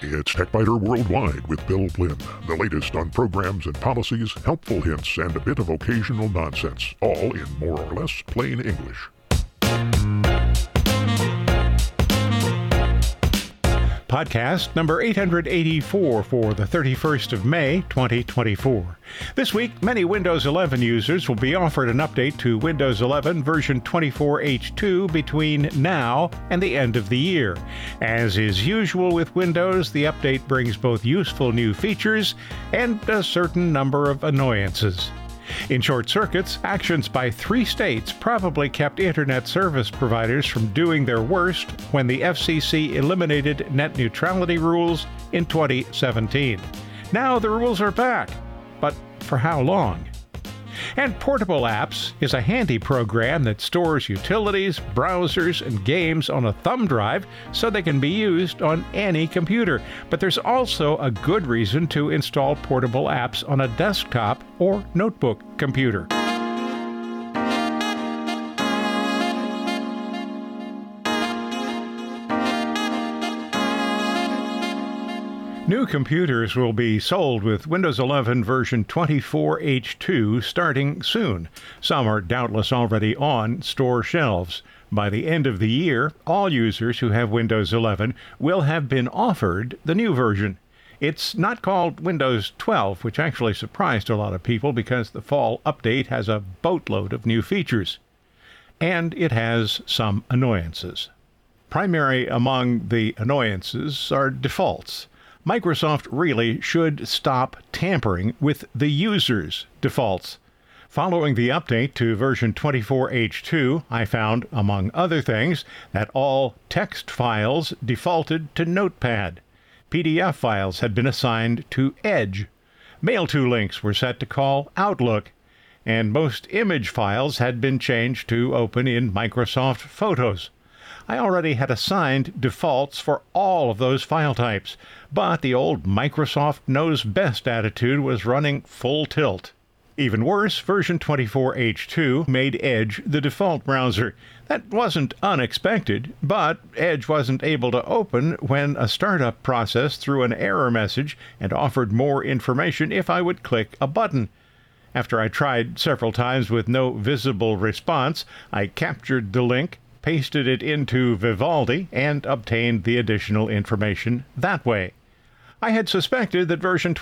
It's TechBiter Worldwide with Bill Blinn. The latest on programs and policies, helpful hints, and a bit of occasional nonsense, all in more or less plain English. Podcast number 884 for the 31st of May, 2024. This week, many Windows 11 users will be offered an update to Windows 11 version 24H2 between now and the end of the year. As is usual with Windows, the update brings both useful new features and a certain number of annoyances. In short circuits, actions by 3 states probably kept Internet service providers from doing their worst when the FCC eliminated net neutrality rules in 2017. Now the rules are back, but for how long? And Portable Apps is a handy program that stores utilities, browsers, and games on a thumb drive so they can be used on any computer. But there's also a good reason to install Portable Apps on a desktop or notebook computer. New computers will be sold with Windows 11 version 24H2 starting soon. Some are doubtless already on store shelves. By the end of the year, all users who have Windows 11 will have been offered the new version. It's not called Windows 12, which actually surprised a lot of people because the fall update has a boatload of new features. And it has some annoyances. Primary among the annoyances are defaults. Microsoft really should stop tampering with the user's defaults. Following the update to version 24H2, I found, among other things, that all text files defaulted to Notepad. PDF files had been assigned to Edge. Mail-to links were set to call Outlook. And most image files had been changed to open in Microsoft Photos. I already had assigned defaults for all of those file types, but the old Microsoft knows best attitude was running full tilt. Even worse, version 24H2 made Edge the default browser. That wasn't unexpected, but Edge wasn't able to open when a startup process threw an error message and offered more information if I would click a button. After I tried several times with no visible response, I captured the link, pasted it into Vivaldi, and obtained the additional information that way. I had suspected that version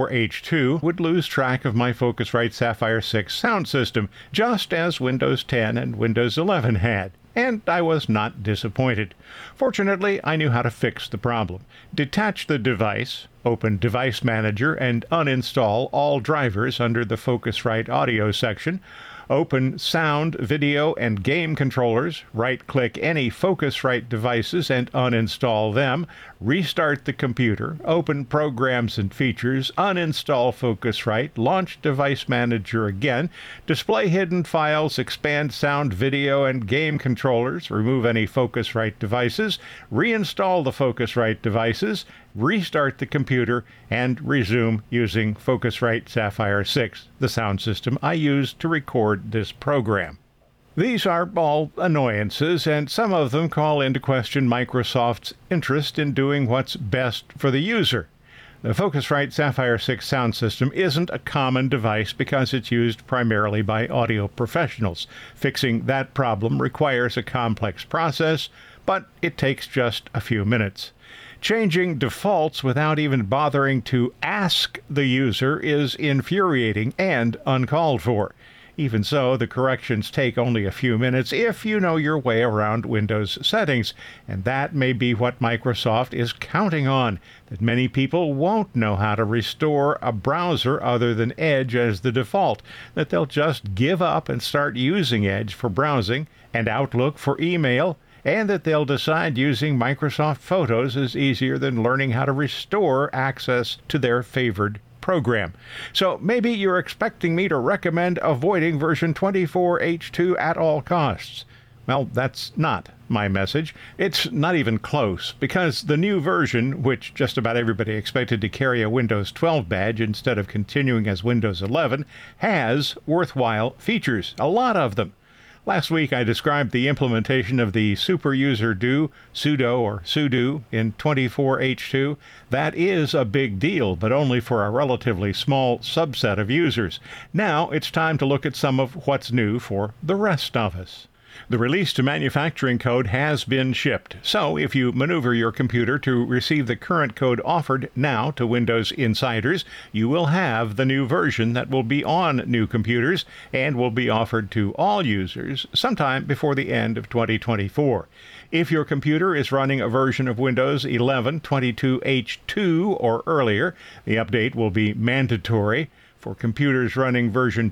24H2 would lose track of my Focusrite Sapphire 6 sound system, just as Windows 10 and Windows 11 had. And I was not disappointed. Fortunately, I knew how to fix the problem. Detach the device, open Device Manager, and uninstall all drivers under the Focusrite Audio section. Open Sound, Video, and Game Controllers, right-click any Focusrite devices and uninstall them, restart the computer, open Programs and Features, uninstall Focusrite, launch Device Manager again, display hidden files, expand Sound, Video, and Game Controllers, remove any Focusrite devices, reinstall the Focusrite devices, restart the computer, and resume using Focusrite Sapphire 6, the sound system I used to record this program. These are all annoyances, and some of them call into question Microsoft's interest in doing what's best for the user. The Focusrite Sapphire 6 sound system isn't a common device because it's used primarily by audio professionals. Fixing that problem requires a complex process, but it takes just a few minutes. Changing defaults without even bothering to ask the user is infuriating and uncalled for. Even so, the corrections take only a few minutes if you know your way around Windows settings, and that may be what Microsoft is counting on, that many people won't know how to restore a browser other than Edge as the default, that they'll just give up and start using Edge for browsing and Outlook for email, and that they'll decide using Microsoft Photos is easier than learning how to restore access to their favored program. So maybe you're expecting me to recommend avoiding version 24H2 at all costs. Well, that's not my message. It's not even close, because the new version, which just about everybody expected to carry a Windows 12 badge instead of continuing as Windows 11, has worthwhile features, a lot of them. Last week I described the implementation of the superuser do, sudo in 24H2. That is a big deal, but only for a relatively small subset of users. Now it's time to look at some of what's new for the rest of us. The release to manufacturing code has been shipped, so if you maneuver your computer to receive the current code offered now to Windows insiders, you will have the new version that will be on new computers and will be offered to all users sometime before the end of 2024. If your computer is running a version of Windows 11 22H2 or earlier, the update will be mandatory. For computers running version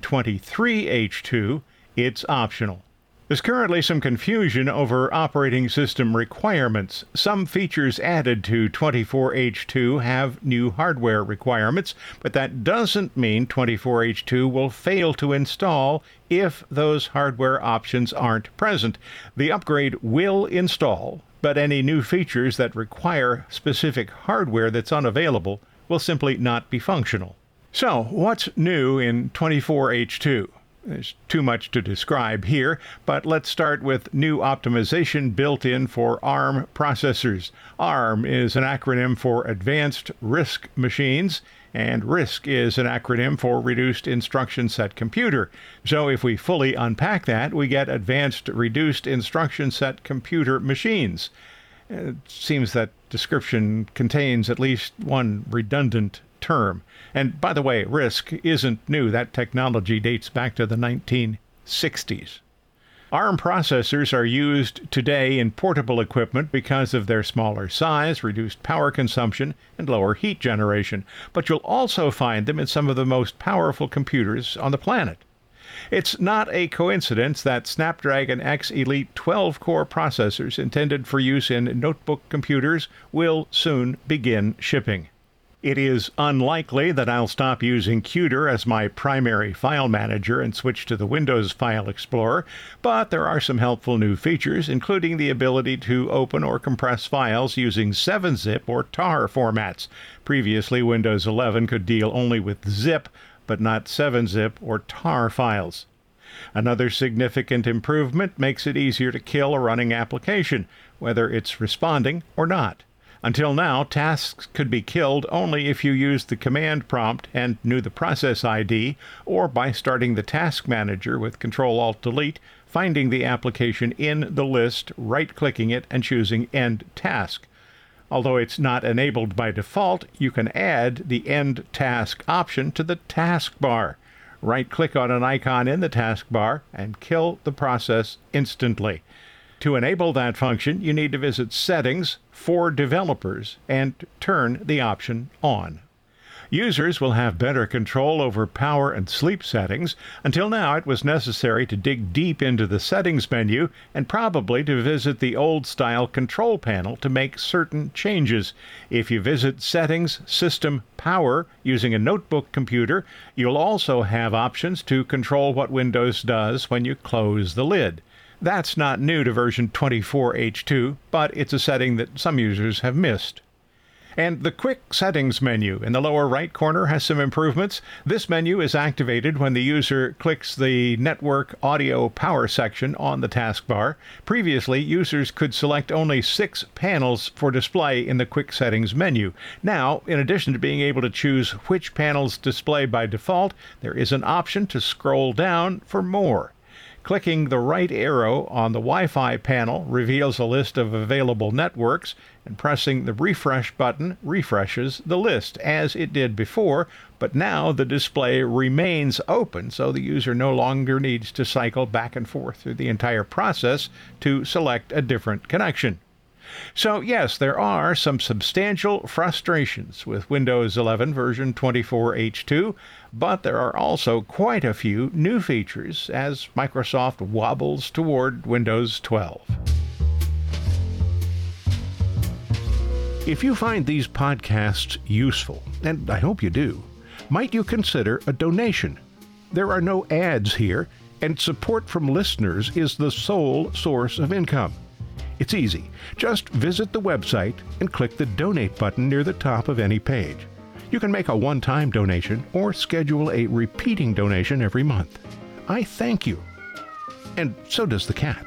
23H2, it's optional. There's currently some confusion over operating system requirements. Some features added to 24H2 have new hardware requirements, but that doesn't mean 24H2 will fail to install if those hardware options aren't present. The upgrade will install, but any new features that require specific hardware that's unavailable will simply not be functional. So, what's new in 24H2? There's too much to describe here, but let's start with new optimization built in for ARM processors. ARM is an acronym for Advanced RISC Machines, and RISC is an acronym for Reduced Instruction Set Computer. So if we fully unpack that, we get Advanced Reduced Instruction Set Computer Machines. It seems that description contains at least one redundant term. And by the way, RISC isn't new. That technology dates back to the 1960s. ARM processors are used today in portable equipment because of their smaller size, reduced power consumption, and lower heat generation. But you'll also find them in some of the most powerful computers on the planet. It's not a coincidence that Snapdragon X Elite 12-core processors intended for use in notebook computers will soon begin shipping. It is unlikely that I'll stop using Qt as my primary file manager and switch to the Windows File Explorer, but there are some helpful new features, including the ability to open or compress files using 7-zip or TAR formats. Previously, Windows 11 could deal only with zip, but not 7-zip or TAR files. Another significant improvement makes it easier to kill a running application, whether it's responding or not. Until now, tasks could be killed only if you used the command prompt and knew the process ID, or by starting the task manager with Control-Alt-Delete, finding the application in the list, right-clicking it, and choosing End Task. Although it's not enabled by default, you can add the End Task option to the taskbar. Right-click on an icon in the taskbar and kill the process instantly. To enable that function, you need to visit Settings for Developers and turn the option on. Users will have better control over power and sleep settings. Until now, it was necessary to dig deep into the Settings menu and probably to visit the old-style control panel to make certain changes. If you visit Settings, System, Power using a notebook computer, you'll also have options to control what Windows does when you close the lid. That's not new to version 24H2, but it's a setting that some users have missed. And the Quick Settings menu in the lower right corner has some improvements. This menu is activated when the user clicks the Network Audio Power section on the taskbar. Previously, users could select only 6 panels for display in the Quick Settings menu. Now, in addition to being able to choose which panels display by default, there is an option to scroll down for more. Clicking the right arrow on the Wi-Fi panel reveals a list of available networks, and pressing the refresh button refreshes the list, as it did before, but now the display remains open, so the user no longer needs to cycle back and forth through the entire process to select a different connection. So yes, there are some substantial frustrations with Windows 11 version 24H2, but there are also quite a few new features as Microsoft wobbles toward Windows 12. If you find these podcasts useful, and I hope you do, might you consider a donation? There are no ads here, and support from listeners is the sole source of income. It's easy. Just visit the website and click the Donate button near the top of any page. You can make a one-time donation or schedule a repeating donation every month. I thank you. And so does the cat.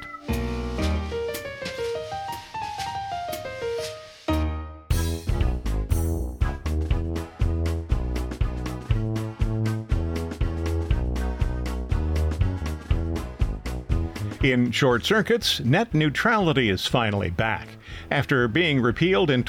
In short circuits, net neutrality is finally back. After being repealed in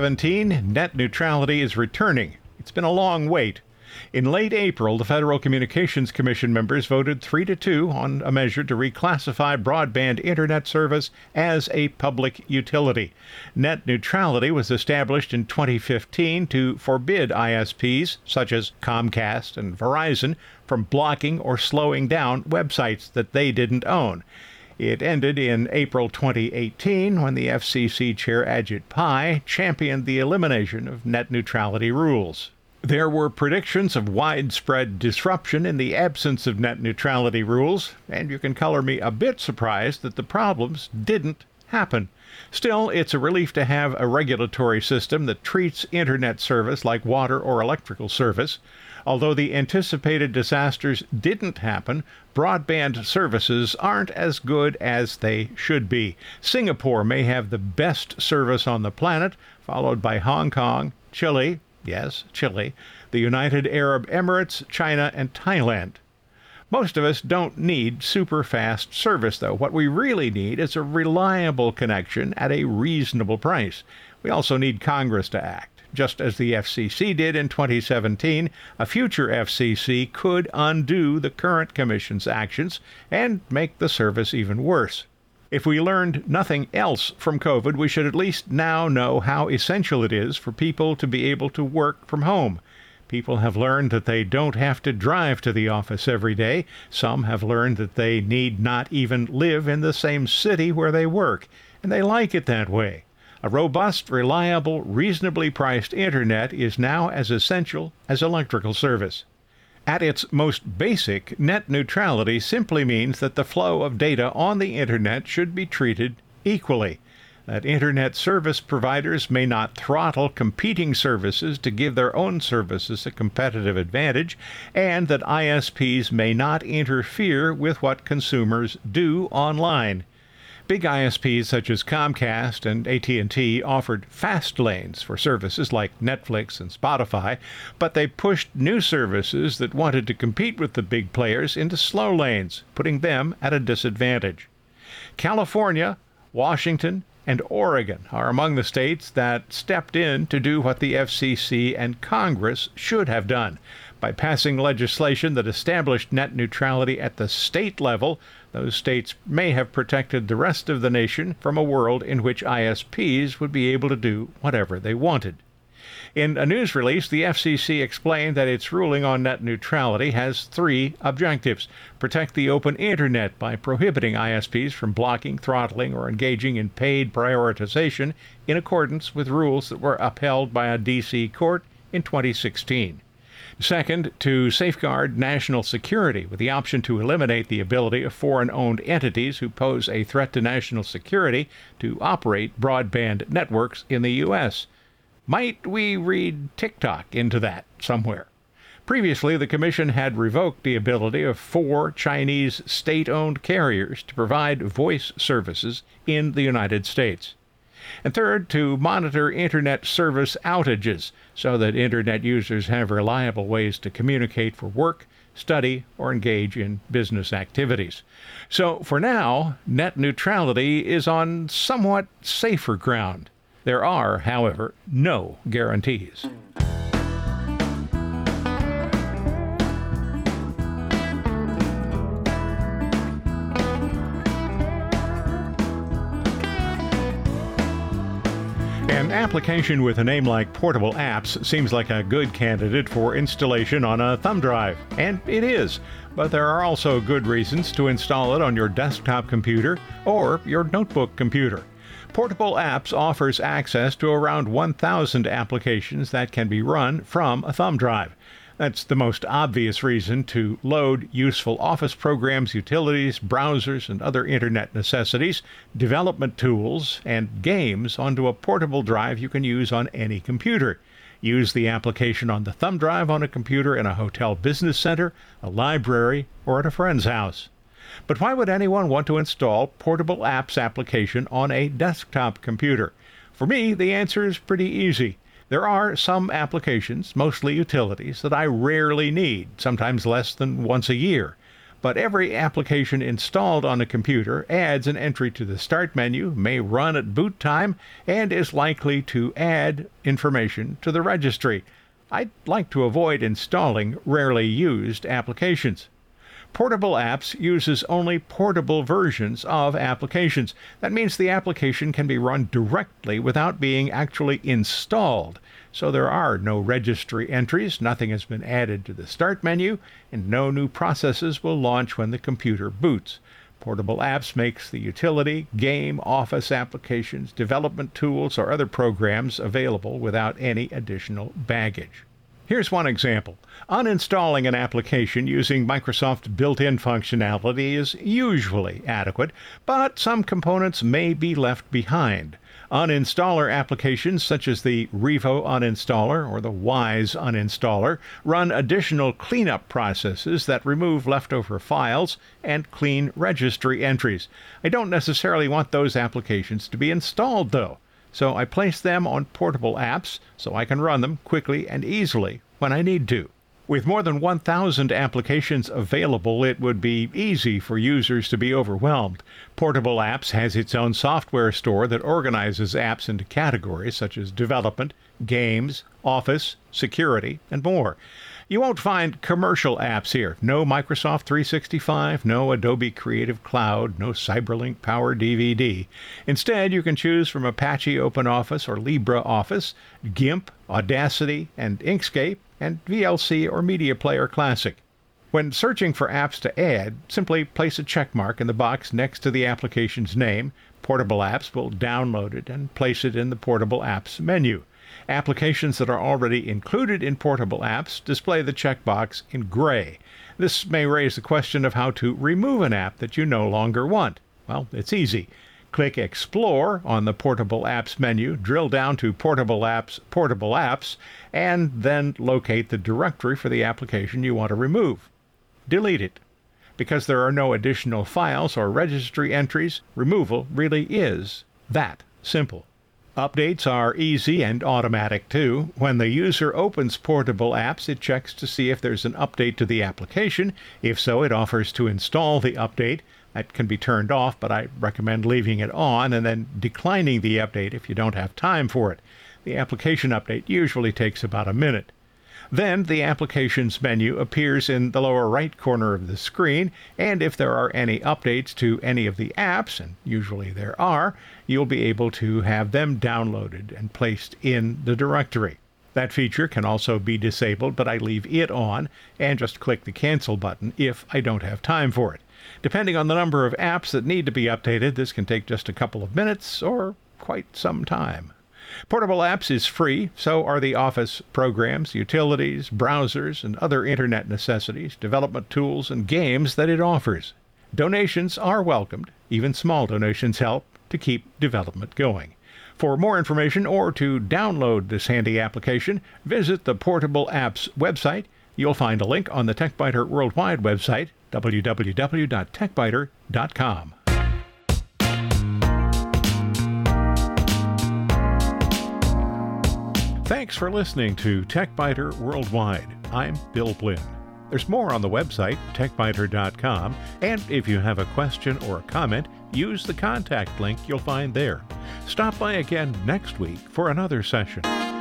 2017, net neutrality is returning. It's been a long wait. In late April, the Federal Communications Commission members voted 3-2 on a measure to reclassify broadband internet service as a public utility. Net neutrality was established in 2015 to forbid ISPs, such as Comcast and Verizon, from blocking or slowing down websites that they didn't own. It ended in April 2018 when the FCC chair Ajit Pai championed the elimination of net neutrality rules. There were predictions of widespread disruption in the absence of net neutrality rules, and you can color me a bit surprised that the problems didn't happen. Still, it's a relief to have a regulatory system that treats internet service like water or electrical service. Although the anticipated disasters didn't happen, broadband services aren't as good as they should be. Singapore may have the best service on the planet, followed by Hong Kong, Chile, yes, Chile, the United Arab Emirates, China, and Thailand. Most of us don't need super fast service, though. What we really need is a reliable connection at a reasonable price. We also need Congress to act. Just as the FCC did in 2017, a future FCC could undo the current Commission's actions and make the service even worse. If we learned nothing else from COVID, we should at least now know how essential it is for people to be able to work from home. People have learned that they don't have to drive to the office every day. Some have learned that they need not even live in the same city where they work, and they like it that way. A robust, reliable, reasonably priced internet is now as essential as electrical service. At its most basic, net neutrality simply means that the flow of data on the internet should be treated equally. That internet service providers may not throttle competing services to give their own services a competitive advantage, and that ISPs may not interfere with what consumers do online. Big ISPs such as Comcast and AT&T offered fast lanes for services like Netflix and Spotify, but they pushed new services that wanted to compete with the big players into slow lanes, putting them at a disadvantage. California, Washington, and Oregon are among the states that stepped in to do what the FCC and Congress should have done. By passing legislation that established net neutrality at the state level, those states may have protected the rest of the nation from a world in which ISPs would be able to do whatever they wanted. In a news release, the FCC explained that its ruling on net neutrality has 3 objectives. Protect the open internet by prohibiting ISPs from blocking, throttling, or engaging in paid prioritization in accordance with rules that were upheld by a D.C. court in 2016. Second, to safeguard national security with the option to eliminate the ability of foreign-owned entities who pose a threat to national security to operate broadband networks in the U.S. Might we read TikTok into that somewhere? Previously, the Commission had revoked the ability of 4 Chinese state-owned carriers to provide voice services in the United States. And third, to monitor Internet service outages so that Internet users have reliable ways to communicate for work, study, or engage in business activities. So, for now, net neutrality is on somewhat safer ground. There are, however, no guarantees. An application with a name like Portable Apps seems like a good candidate for installation on a thumb drive, and it is, but there are also good reasons to install it on your desktop computer or your notebook computer. Portable Apps offers access to around 1,000 applications that can be run from a thumb drive. That's the most obvious reason to load useful office programs, utilities, browsers, and other internet necessities, development tools, and games onto a portable drive you can use on any computer. Use the application on the thumb drive on a computer in a hotel business center, a library, or at a friend's house. But why would anyone want to install Portable Apps application on a desktop computer? For me, the answer is pretty easy. There are some applications, mostly utilities, that I rarely need, sometimes less than once a year. But every application installed on a computer adds an entry to the Start menu, may run at boot time, and is likely to add information to the registry. I'd like to avoid installing rarely used applications. Portable Apps uses only portable versions of applications. That means the application can be run directly without being actually installed. So there are no registry entries, nothing has been added to the Start menu, and no new processes will launch when the computer boots. Portable Apps makes the utility, game, office applications, development tools, or other programs available without any additional baggage. Here's one example. Uninstalling an application using Microsoft's built-in functionality is usually adequate, but some components may be left behind. Uninstaller applications such as the Revo Uninstaller or the Wise Uninstaller run additional cleanup processes that remove leftover files and clean registry entries. I don't necessarily want those applications to be installed, though. So I place them on Portable Apps so I can run them quickly and easily when I need to. With more than 1,000 applications available, it would be easy for users to be overwhelmed. Portable Apps has its own software store that organizes apps into categories such as development, games, office, security, and more. You won't find commercial apps here. No Microsoft 365, no Adobe Creative Cloud, no Cyberlink Power DVD. Instead, you can choose from Apache OpenOffice or LibreOffice, GIMP, Audacity, and Inkscape, and VLC or Media Player Classic. When searching for apps to add, simply place a check mark in the box next to the application's name. Portable Apps will download it and place it in the Portable Apps menu. Applications that are already included in Portable Apps display the checkbox in gray. This may raise the question of how to remove an app that you no longer want. Well, it's easy. Click Explore on the Portable Apps menu, drill down to Portable Apps, and then locate the directory for the application you want to remove. Delete it. Because there are no additional files or registry entries, removal really is that simple. Updates are easy and automatic too. When the user opens Portable Apps, it checks to see if there's an update to the application. If so, it offers to install the update. That can be turned off, but I recommend leaving it on and then declining the update if you don't have time for it. The application update usually takes about a minute. Then the Applications menu appears in the lower right corner of the screen, and if there are any updates to any of the apps, and usually there are, you'll be able to have them downloaded and placed in the directory. That feature can also be disabled, but I leave it on and just click the Cancel button if I don't have time for it. Depending on the number of apps that need to be updated, this can take just a couple of minutes or quite some time. Portable Apps is free, so are the Office programs, utilities, browsers, and other internet necessities, development tools, and games that it offers. Donations are welcomed. Even small donations help to keep development going. For more information or to download this handy application, visit the Portable Apps website. You'll find a link on the TechBiter Worldwide website, www.techbiter.com. Thanks for listening to TechBiter Worldwide. I'm Bill Blinn. There's more on the website, techbiter.com, and if you have a question or a comment, use the contact link you'll find there. Stop by again next week for another session.